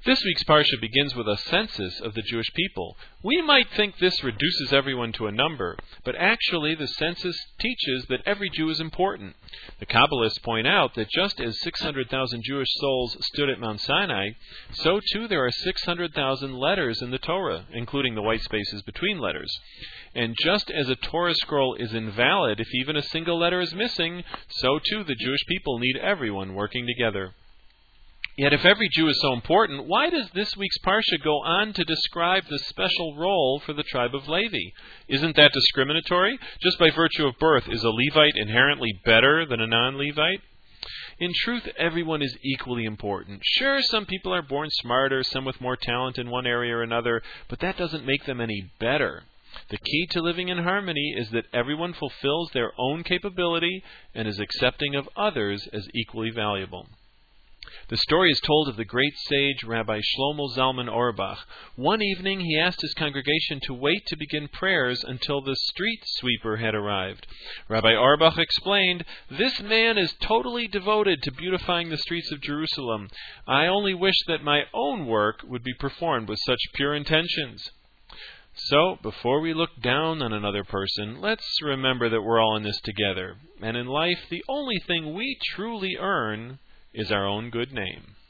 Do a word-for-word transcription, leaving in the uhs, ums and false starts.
This week's Parsha begins with a census of the Jewish people. We might think this reduces everyone to a number, but actually the census teaches that every Jew is important. The Kabbalists point out that just as six hundred thousand Jewish souls stood at Mount Sinai, so too there are six hundred thousand letters in the Torah, including the white spaces between letters. And just as a Torah scroll is invalid if even a single letter is missing, so too the Jewish people need everyone working together. Yet if every Jew is so important, why does this week's Parsha go on to describe the special role for the tribe of Levi? Isn't that discriminatory? Just by virtue of birth, is a Levite inherently better than a non-Levite? In truth, everyone is equally important. Sure, some people are born smarter, some with more talent in one area or another, but that doesn't make them any better. The key to living in harmony is that everyone fulfills their own capability and is accepting of others as equally valuable. The story is told of the great sage Rabbi Shlomo Zalman Auerbach. One evening he asked his congregation to wait to begin prayers until the street sweeper had arrived. Rabbi Auerbach explained, "This man is totally devoted to beautifying the streets of Jerusalem. I only wish that my own work would be performed with such pure intentions." So, before we look down on another person, let's remember that we're all in this together. And in life, the only thing we truly earn is our own good name.